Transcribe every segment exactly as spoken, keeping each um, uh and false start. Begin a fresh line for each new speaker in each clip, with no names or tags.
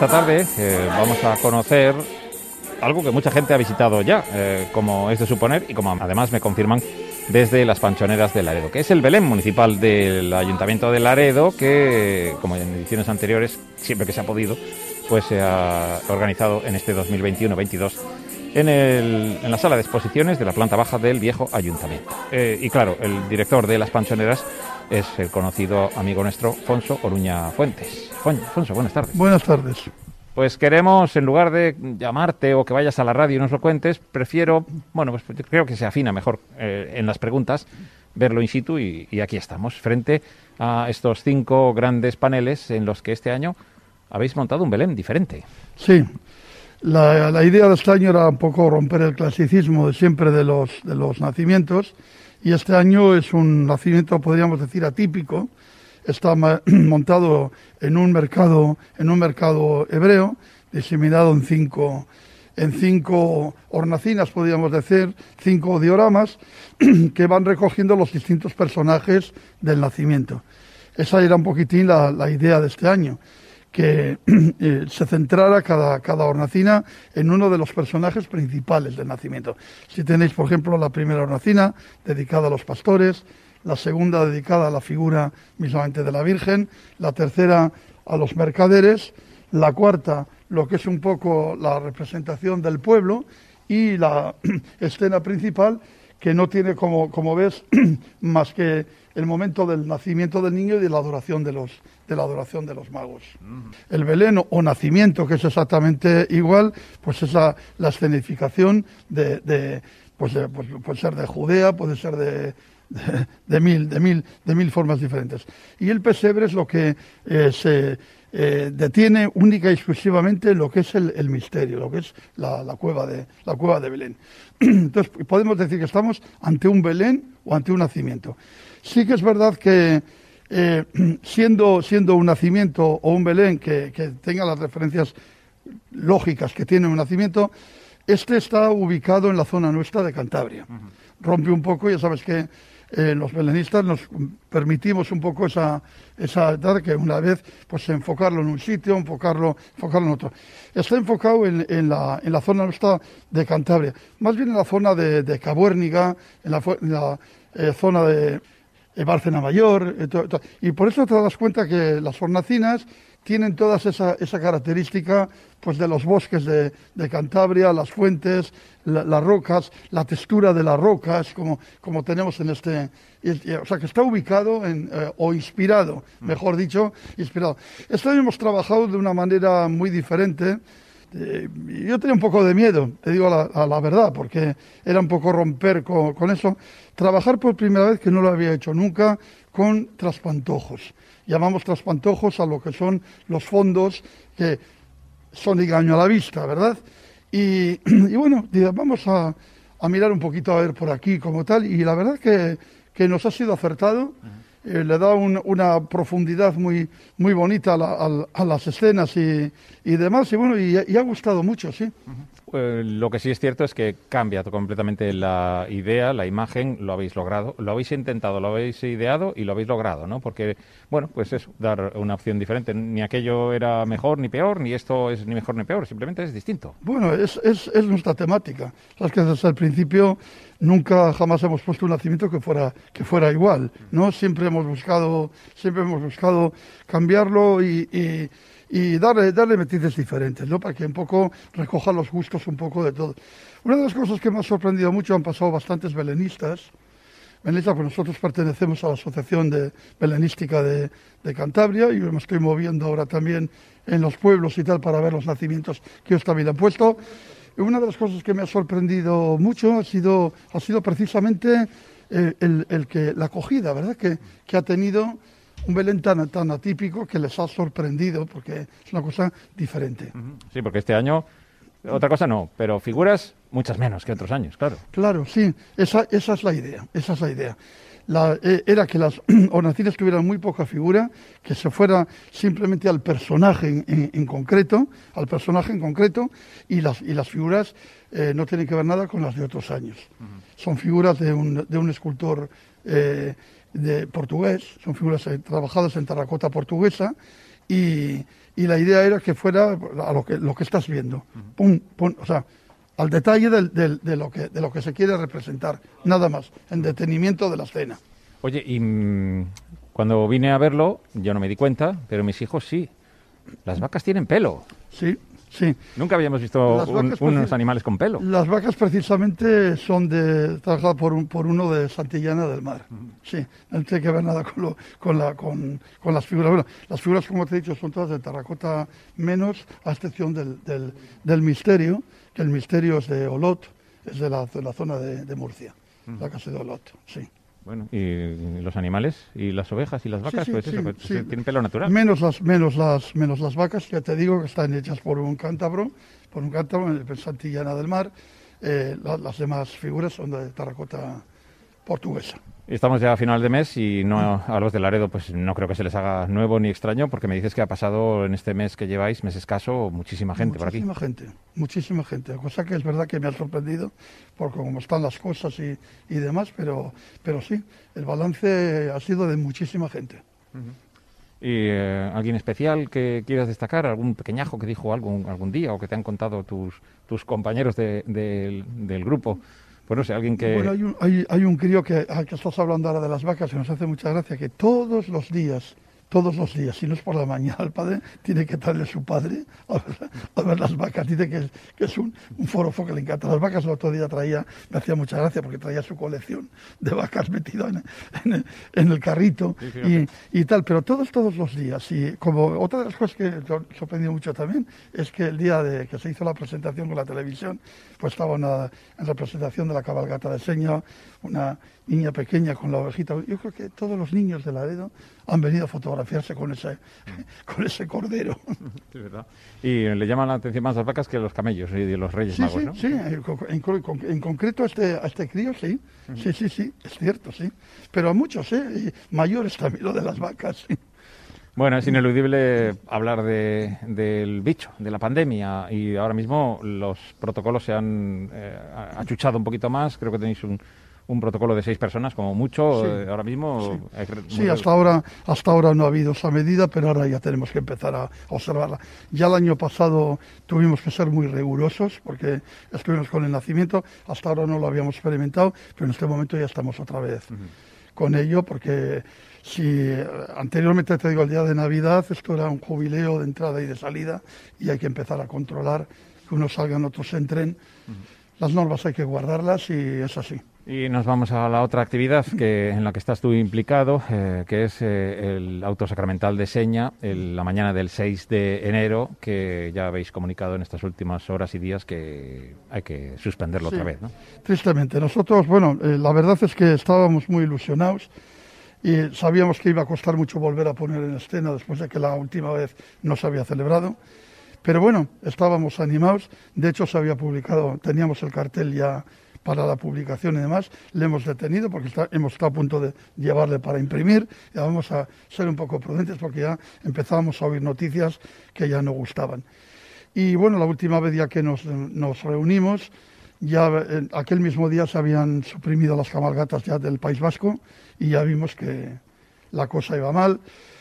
esta tarde eh, vamos a conocer algo que mucha gente ha visitado ya, eh, como es de suponer, y como además me confirman desde las Panchoneras de Laredo, que es el Belén municipal del Ayuntamiento de Laredo, que, como en ediciones anteriores, siempre que se ha podido, pues se ha organizado en este dos mil veintiuno veintidós en, el, en la sala de exposiciones de la planta baja del viejo ayuntamiento. Eh, y claro, el director de las Panchoneras es el conocido amigo nuestro, Fonso Oruña Fuentes. Fonso, buenas tardes.
Buenas tardes.
Pues queremos, en lugar de llamarte o que vayas a la radio y nos lo cuentes, prefiero, bueno, pues creo que se afina mejor eh, en las preguntas, verlo in situ y, y aquí estamos, frente a estos cinco grandes paneles en los que este año habéis montado un Belén diferente.
Sí, la, la idea de este año era un poco romper el clasicismo de siempre de los, de los nacimientos, y este año es un nacimiento, podríamos decir, atípico. Está montado en un mercado, en un mercado hebreo, diseminado en cinco, en cinco hornacinas, podríamos decir, cinco dioramas, que van recogiendo los distintos personajes del nacimiento. Esa era un poquitín la, la idea de este año, que eh, se centrara cada, cada hornacina en uno de los personajes principales del nacimiento. Si tenéis, por ejemplo, la primera hornacina dedicada a los pastores, la segunda dedicada a la figura mismamente de la Virgen, la tercera a los mercaderes, la cuarta lo que es un poco la representación del pueblo, y la escena principal que no tiene, como, como ves, más que el momento del nacimiento del niño y de la adoración de los, de la adoración de los magos. Uh-huh. El Belén o nacimiento, que es exactamente igual, pues es la, la escenificación de, de, pues de pues, puede ser de Judea, puede ser de De, de mil, de mil, de mil formas diferentes. Y el pesebre es lo que eh, se eh, detiene única y exclusivamente en lo que es el, el misterio, lo que es la, la cueva de la cueva de Belén. Entonces podemos decir que estamos ante un Belén o ante un nacimiento. Sí que es verdad que eh, siendo siendo un nacimiento o un Belén que, que tenga las referencias lógicas que tiene un nacimiento, este está ubicado en la zona nuestra de Cantabria. Uh-huh. Rompe un poco, ya sabes que Eh, los belenistas nos permitimos un poco esa esa edad que una vez pues enfocarlo en un sitio, enfocarlo enfocarlo en otro. Está enfocado en, en la en la zona nuestra de Cantabria, más bien en la zona de, de Cabuérniga, en la, en la eh, zona de, de Bárcena Mayor, y, to, to, y por eso te das cuenta que las hornacinas tienen todas esa, esa característica pues de los bosques de, de Cantabria, las fuentes, la, las rocas, la textura de las rocas, como, como tenemos en este... Y, y, o sea, que está ubicado en, eh, o inspirado, mejor dicho, inspirado. Este año hemos trabajado de una manera muy diferente. Eh, yo tenía un poco de miedo, te digo la, a la verdad, porque era un poco romper con, con eso. Trabajar por primera vez, que no lo había hecho nunca, con traspantojos. Llamamos traspantojos a lo que son los fondos que son de engaño a la vista, ¿verdad? Y, y bueno, vamos a, a mirar un poquito a ver por aquí como tal, y la verdad que, que nos ha sido acertado. Eh, le da un, una profundidad muy muy bonita a, la, a, a las escenas y, y demás, y bueno, y, y ha gustado mucho, sí.
Uh-huh. Eh, lo que sí es cierto es que cambia completamente la idea, la imagen, lo habéis logrado, lo habéis intentado, lo habéis ideado y lo habéis logrado, ¿no? Porque, bueno, pues es dar una opción diferente. Ni aquello era mejor ni peor, ni esto es ni mejor ni peor, simplemente es distinto.
Bueno, es, es, es nuestra temática. Sabes que desde el principio nunca jamás hemos puesto un nacimiento que fuera que fuera igual, ¿no? Siempre hemos buscado siempre hemos buscado cambiarlo y, y, y darle darle matices diferentes, ¿no? Para que un poco recoja los gustos un poco de todo. Una de las cosas que me ha sorprendido mucho, han pasado bastantes belenistas. Belenistas, pues nosotros pertenecemos a la Asociación de Belenística de, de Cantabria, y me estoy moviendo ahora también en los pueblos y tal para ver los nacimientos que ellos también han puesto. Y una de las cosas que me ha sorprendido mucho ha sido, ha sido precisamente el, el, el que la acogida, ¿verdad? Que, que ha tenido un Belén tan, tan atípico, que les ha sorprendido, porque es una cosa diferente.
Sí, porque este año, otra cosa no, pero figuras muchas menos que otros años, claro.
Claro, sí, esa, esa es la idea, esa es la idea. La, eh, era que las hornacinas tuvieran muy poca figura, que se fuera simplemente al personaje en, en, en concreto, al personaje en concreto, y las, y las figuras eh, no tienen que ver nada con las de otros años. Uh-huh. Son figuras de un, de un escultor eh, de portugués, son figuras eh, trabajadas en terracota portuguesa, y, y la idea era que fuera a lo que, lo que estás viendo. Pum, pum, o sea, al detalle del, del, de, lo que, de lo que se quiere representar, nada más, en detenimiento de la escena.
Oye, y mmm, cuando vine a verlo, yo no me di cuenta, pero mis hijos sí. Las vacas tienen pelo.
Sí, sí.
Nunca habíamos visto un, unos animales con pelo.
Las vacas precisamente son de trabajadas por, un, por uno de Santillana del Mar. Uh-huh. Sí, no tiene que ver nada con, lo, con, la, con, con las figuras. Bueno, las figuras, como te he dicho, son todas de terracota menos, a excepción del, del, del misterio, que el misterio es de Olot, es de la, de la zona de, de Murcia, uh-huh. La casa de Olot, sí.
Bueno, ¿y los animales? ¿Y las ovejas y las vacas?
Sí, sí,
pues
sí,
eso, pues,
sí.
¿tienen pelo natural?
Menos las, menos, las, menos las vacas, ya te digo, que están hechas por un cántabro, por un cántabro en Santillana del Mar. Eh, la, las demás figuras son de terracota portuguesa.
Estamos ya a final de mes y no, a los de Laredo pues no creo que se les haga nuevo ni extraño, porque me dices que ha pasado en este mes que lleváis, mes escaso, muchísima gente por aquí.
Muchísima gente, muchísima gente, cosa que es verdad que me ha sorprendido por cómo están las cosas y, y demás, pero, pero sí, el balance ha sido de muchísima gente.
Uh-huh. ¿Y eh, alguien especial que quieras destacar? ¿Algún pequeñajo que dijo algo algún día o que te han contado tus, tus compañeros de, de, del grupo? Pues no sé, alguien que...
Bueno, hay un, hay, hay un crío que, al que estás hablando ahora de las vacas, que nos hace mucha gracia, que todos los días, todos los días, si no es por la mañana, el padre tiene que traerle a su padre a ver, a ver las vacas. Dice que es, que es un, un forofo que le encanta las vacas. El otro día traía, me hacía mucha gracia porque traía su colección de vacas metida en, en, el, en el carrito sí, y, y tal, pero todos, todos los días. Y como otra de las cosas que me sorprendió mucho también es que el día de que se hizo la presentación con la televisión, pues estaba una, en representación de la cabalgata de Seña, una niña pequeña con la ovejita. Yo creo que todos los niños de Laredo han venido a fotografiarse con ese, con ese cordero.
Sí, verdad. Y le llaman la atención más las vacas que los camellos y los Reyes
sí,
Magos,
sí,
¿no?
Sí, en, en, en concreto a este, a este crío, sí. Uh-huh. Sí, sí, sí, es cierto, sí. Pero a muchos, ¿eh? Y mayores también, lo de las vacas, sí.
Bueno, es ineludible hablar de, del bicho, de la pandemia, y ahora mismo los protocolos se han eh, achuchado un poquito más. Creo que tenéis un, un protocolo de seis personas, como mucho,
sí,
eh, ahora mismo.
Sí,
eh,
sí hasta, ahora, hasta ahora no ha habido esa medida, pero ahora ya tenemos que empezar a observarla. Ya el año pasado tuvimos que ser muy rigurosos, porque estuvimos con el nacimiento, hasta ahora no lo habíamos experimentado, pero en este momento ya estamos otra vez uh-huh. con ello, porque... Si anteriormente, te digo, el día de Navidad, esto era un jubileo de entrada y de salida y hay que empezar a controlar que unos salgan, otros entren. Uh-huh. Las normas hay que guardarlas y es así.
Y nos vamos a la otra actividad que en la que estás tú implicado, eh, que es eh, el auto sacramental de Seña, el, la mañana del seis de enero, que ya habéis comunicado en estas últimas horas y días que hay que suspenderlo sí, otra vez, ¿no?
Tristemente. Nosotros, bueno, eh, la verdad es que estábamos muy ilusionados. Y sabíamos que iba a costar mucho volver a poner en escena después de que la última vez no se había celebrado. Pero bueno, estábamos animados. De hecho, se había publicado, teníamos el cartel ya para la publicación y demás. Le hemos detenido porque está, hemos estado a punto de llevarle para imprimir. Ya vamos a ser un poco prudentes porque ya empezábamos a oír noticias que ya no gustaban. Y bueno, la última vez ya que nos, nos reunimos, ya eh, aquel mismo día se habían suprimido las cabalgatas ya del País Vasco y ya vimos que la cosa iba mal.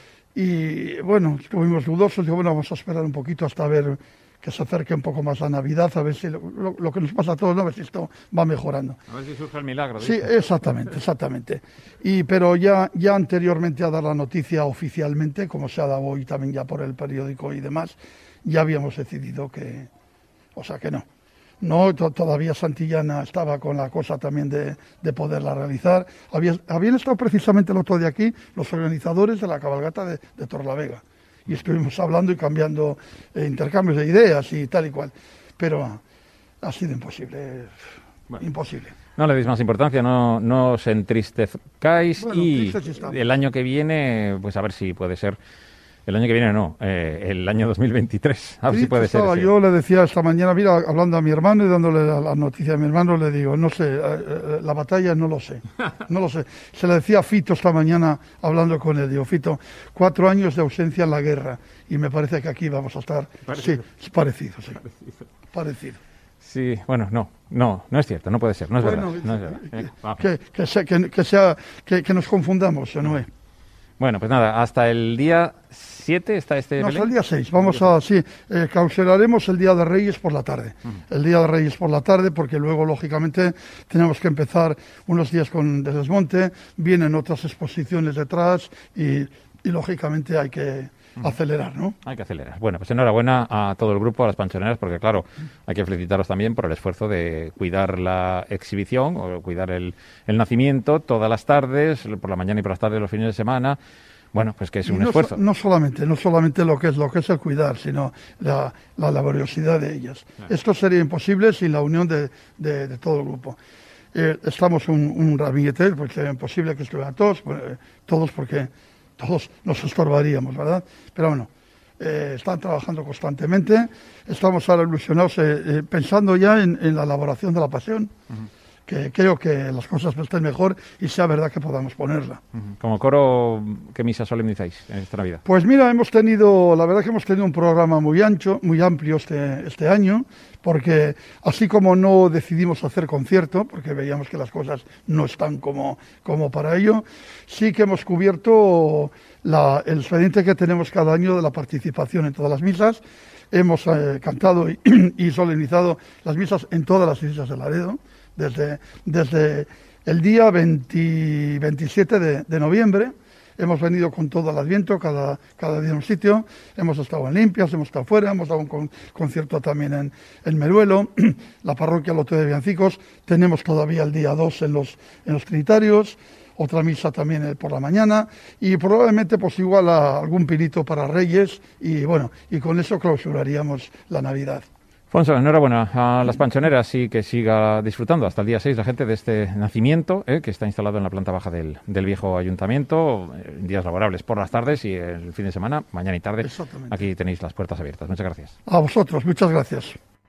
Y bueno, estuvimos dudosos, digo, bueno, vamos a esperar un poquito hasta ver que se acerque un poco más la Navidad, a ver si lo, lo, lo que nos pasa a todos, ¿no? A ver si esto va mejorando.
A ver si surge el milagro.
Sí, dice. exactamente, exactamente. Y pero ya, ya anteriormente a dar la noticia oficialmente, como se ha dado hoy también ya por el periódico y demás, ya habíamos decidido que, o sea que no. No, to- todavía Santillana estaba con la cosa también de, de poderla realizar. Había, habían estado precisamente el otro día aquí los organizadores de la cabalgata de, de Torlavega. Y estuvimos hablando y cambiando eh, intercambios de ideas y tal y cual. Pero ah, ha sido imposible, bueno, imposible.
No le deis más importancia, no, no os entristezcáis bueno, y el año que viene, pues a ver si puede ser. El año que viene no, eh, el año dos mil veintitrés, a ver sí, si puede ser. Ese.
Yo le decía esta mañana, mira, hablando a mi hermano y dándole la, la noticia a mi hermano, le digo, no sé, eh, eh, la batalla no lo sé, no lo sé. Se le decía a Fito esta mañana, hablando con él, digo, Fito, cuatro años de ausencia en la guerra, y me parece que aquí vamos a estar, parecido. sí, parecido, sí, parecido. parecido.
Sí, bueno, no, no, no es cierto, no puede ser, no es
bueno,
verdad. No es verdad.
Que, eh, que, que, sea, que, que, sea, que, que nos confundamos, ¿no es?
Bueno, pues nada, hasta el día siete está este
No,
Belén.
hasta el día seis. Vamos a, sí, eh, clausuraremos el Día de Reyes por la tarde. Uh-huh. El Día de Reyes por la tarde, porque luego, lógicamente, tenemos que empezar unos días con de desmonte, vienen otras exposiciones detrás y, y lógicamente, hay que acelerar, ¿no?
Hay que acelerar. Bueno, pues enhorabuena a todo el grupo, a las panchoneras, porque claro, hay que felicitaros también por el esfuerzo de cuidar la exhibición o cuidar el, el nacimiento todas las tardes, por la mañana y por las tardes, los fines de semana. Bueno, pues que es un
no,
esfuerzo.
No solamente, no solamente lo que es lo que es el cuidar, sino la, la laboriosidad de ellas. Claro. Esto sería imposible sin la unión de, de, de todo el grupo. Eh, estamos un, un ramillete, pues sería imposible que estuvieran todos, pues, eh, todos porque todos nos estorbaríamos, ¿verdad? Pero bueno, eh, están trabajando constantemente, estamos ahora ilusionados eh, eh, pensando ya en, en la elaboración de la pasión, uh-huh. que creo que las cosas estén mejor y sea verdad que podamos ponerla.
Uh-huh. Como coro, ¿qué misa solemnizáis en esta Navidad?
Pues mira, hemos tenido, la verdad que hemos tenido un programa muy ancho, muy amplio este, este año, porque así como no decidimos hacer concierto, porque veíamos que las cosas no están como, como para ello, sí que hemos cubierto la, el expediente que tenemos cada año de la participación en todas las misas. Hemos eh, cantado y, y solemnizado las misas en todas las iglesias de Laredo, desde, desde el día veinte, veintisiete de, de noviembre. Hemos venido con todo el Adviento, cada, cada día en un sitio. Hemos estado en Limpias, hemos estado fuera, hemos dado un con, concierto también en, en Meruelo, la parroquia Lote de Villancicos. Tenemos todavía el día dos en los, en los Trinitarios, otra misa también por la mañana y probablemente pues igual a algún pinito para Reyes y bueno, y con eso clausuraríamos la Navidad.
Fonso, enhorabuena a las panchoneras y que siga disfrutando hasta el día seis la gente de este nacimiento eh, que está instalado en la planta baja del, del viejo ayuntamiento, en días laborables por las tardes y el fin de semana, mañana y tarde. Aquí tenéis las puertas abiertas. Muchas gracias.
A vosotros, muchas gracias.